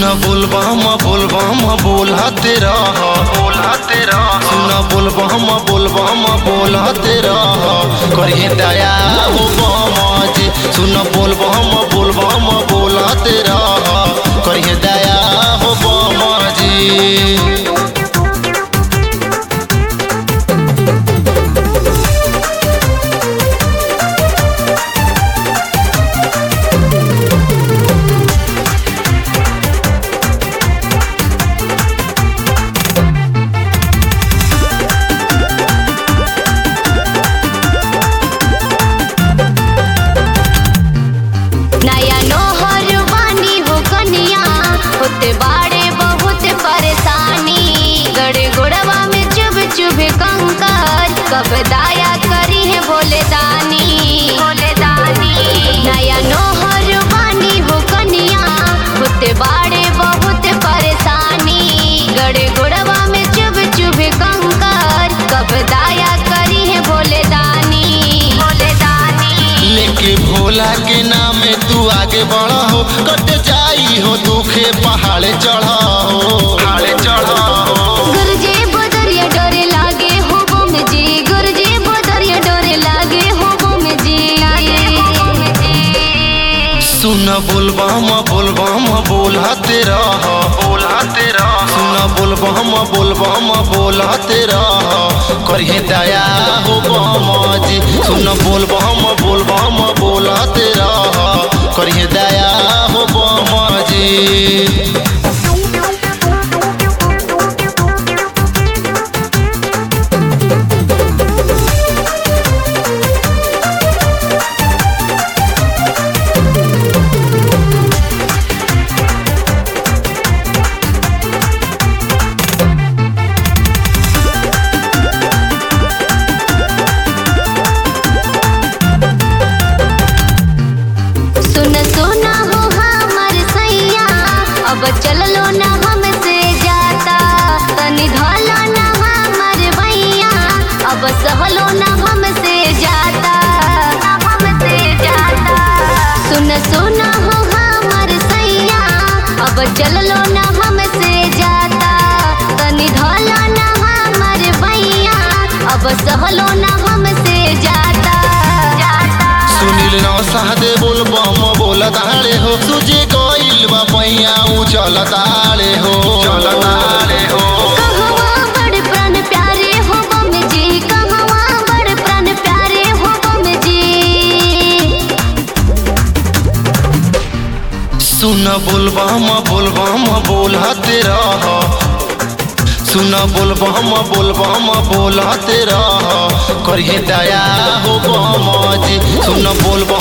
बोलबम बोलते रह सुन बोलबम बोलते रह करिए दया हो बम जी। सुन बोलबम बोलते रह करिए दया हो बम जी। होते बाड़े बहुत परेशानी गड़े गोड़वा में चुभ चुभ कंकर कब दाया करी है भोले दानी नया नोहर बानी हो कनिया होते बाड़े बहुत परेशानी गड़े गोड़वा में चुभ चुभ कंकर कब दाया करी है भोले दानी लेके भोला के नाम तू आगे बढ़ा हो कट जाई हो दुखे पहाड़े चढ़ा हो गुरुजी बदरिया डोरे लागे हो बम जी गुरुजी बदरिया डोरे लागे हो बम जी। सुन बोलबम बोलते रह सुन बोलबम बोलते रह करिए दया हो बम जी। सुन बोलबम बोलते रह करिए दया हो बम जी। अब चल लो ना हमसे जाता तनी धलो ना हमर भैया अब सहलो ना हमसे जाता सुन हो हमर सैया अब चल लो ना हमसे जाता तनी धलो ना हमर भैया अब सहलो ना हमसे जाता सुनील नौसादे बोलबम बोलताड़े हो तुझे गइल बा पैया चलताड़े हो कहवा बड़ प्राण प्यारे हो बम जी कहवा बड़ प्राण प्यारे हो बम जी। सुन बोलबम बोलते रह सुन बोलबम बोलते रह करिए दया हो बम जी। सुन बोलबम